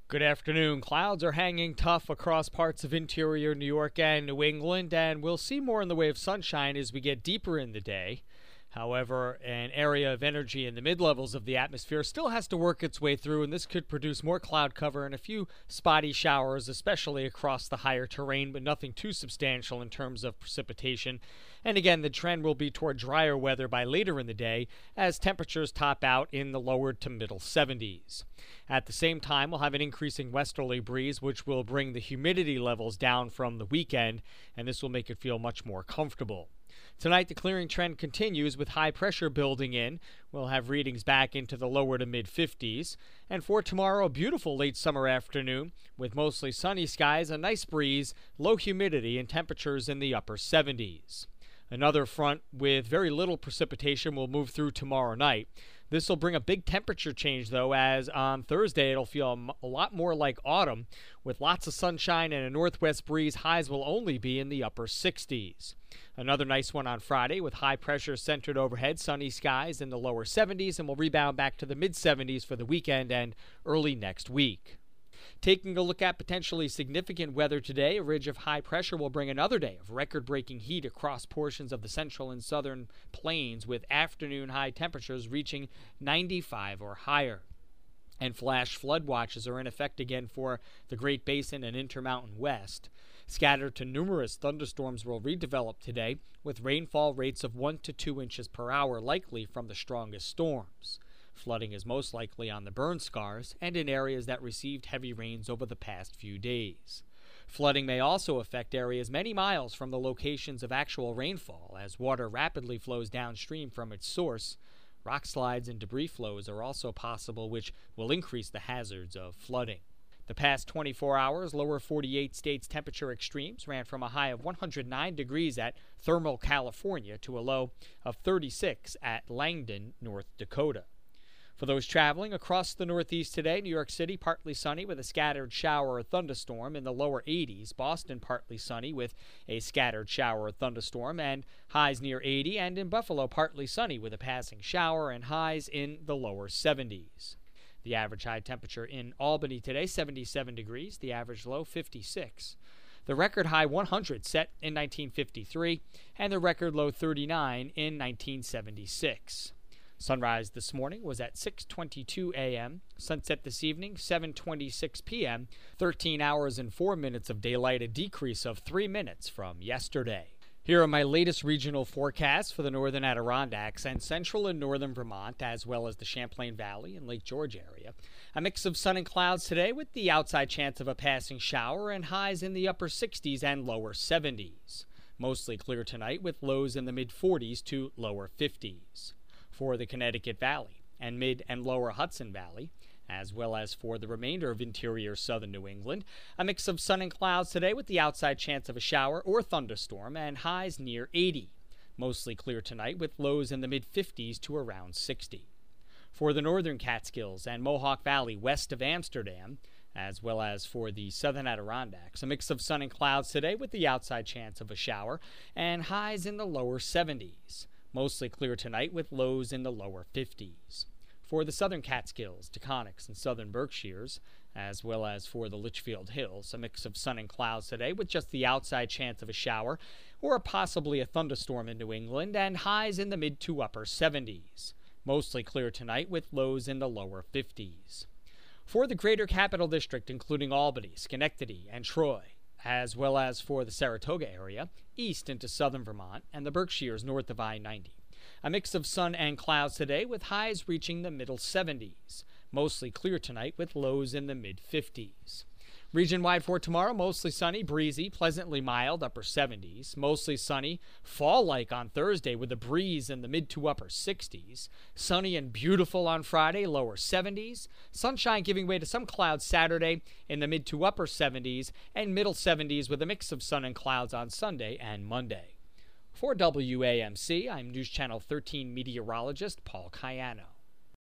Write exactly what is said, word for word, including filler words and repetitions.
Good afternoon. Clouds are hanging tough across parts of interior New York and New England, and we'll see more in the way of sunshine as we get deeper in the day. However, an area of energy in the mid-levels of the atmosphere still has to work its way through, and this could produce more cloud cover and a few spotty showers, especially across the higher terrain, but nothing too substantial in terms of precipitation. And again, the trend will be toward drier weather by later in the day as temperatures top out in the lower to middle seventies. At the same time, we'll have an increasing westerly breeze, which will bring the humidity levels down from the weekend, and this will make it feel much more comfortable. Tonight, the clearing trend continues with high pressure building in. We'll have readings back into the lower to mid fifties. And for tomorrow, a beautiful late summer afternoon with mostly sunny skies, a nice breeze, low humidity, and temperatures in the upper seventies. Another front with very little precipitation will move through tomorrow night. This will bring a big temperature change, though, as on Thursday it'll feel a lot more like autumn. With lots of sunshine and a northwest breeze, highs will only be in the upper sixties. Another nice one on Friday with high pressure centered overhead, sunny skies in the lower seventies, and will rebound back to the mid seventies for the weekend and early next week. Taking a look at potentially significant weather today, a ridge of high pressure will bring another day of record-breaking heat across portions of the central and southern plains, with afternoon high temperatures reaching ninety-five or higher. And flash flood watches are in effect again for the Great Basin and Intermountain West. Scattered to numerous thunderstorms will redevelop today, with rainfall rates of one to two inches per hour likely from the strongest storms. Flooding is most likely on the burn scars and in areas that received heavy rains over the past few days. Flooding may also affect areas many miles from the locations of actual rainfall as water rapidly flows downstream from its source. Rock slides and debris flows are also possible, which will increase the hazards of flooding. The past twenty-four hours, lower forty-eight states' temperature extremes ran from a high of one hundred nine degrees at Thermal, California, to a low of thirty-six at Langdon, North Dakota. For those traveling across the Northeast today, New York City partly sunny with a scattered shower or thunderstorm in the lower eighties. Boston partly sunny with a scattered shower or thunderstorm and highs near eighty. And in Buffalo partly sunny with a passing shower and highs in the lower seventies. The average high temperature in Albany today, seventy-seven degrees. The average low, fifty-six. The record high one hundred set in nineteen fifty-three and the record low thirty-nine in nineteen seventy-six. Sunrise this morning was at six twenty-two a m Sunset this evening, seven twenty-six p m thirteen hours and four minutes of daylight, a decrease of three minutes from yesterday. Here are my latest regional forecasts for the northern Adirondacks and central and northern Vermont, as well as the Champlain Valley and Lake George area. A mix of sun and clouds today with the outside chance of a passing shower and highs in the upper sixties and lower seventies. Mostly clear tonight with lows in the mid forties to lower fifties. For the Connecticut Valley and mid and lower Hudson Valley, as well as for the remainder of interior southern New England, a mix of sun and clouds today with the outside chance of a shower or thunderstorm and highs near eighty. Mostly clear tonight with lows in the mid fifties to around sixty. For the northern Catskills and Mohawk Valley west of Amsterdam, as well as for the southern Adirondacks, a mix of sun and clouds today with the outside chance of a shower and highs in the lower seventies. Mostly clear tonight with lows in the lower fifties. For the southern Catskills, Taconics, and southern Berkshires, as well as for the Litchfield Hills, a mix of sun and clouds today with just the outside chance of a shower or possibly a thunderstorm in New England, and highs in the mid to upper seventies. Mostly clear tonight with lows in the lower fifties. For the greater capital district, including Albany, Schenectady, and Troy, as well as for the Saratoga area, east into southern Vermont, and the Berkshires north of I ninety. A mix of sun and clouds today with highs reaching the middle seventies. Mostly clear tonight with lows in the mid fifties. Region-wide for tomorrow, mostly sunny, breezy, pleasantly mild, upper seventies. Mostly sunny, fall-like on Thursday with a breeze in the mid to upper sixties. Sunny and beautiful on Friday, lower seventies. Sunshine giving way to some clouds Saturday in the mid to upper seventies and middle seventies with a mix of sun and clouds on Sunday and Monday. For W A M C, I'm News Channel thirteen meteorologist Paul Cayano.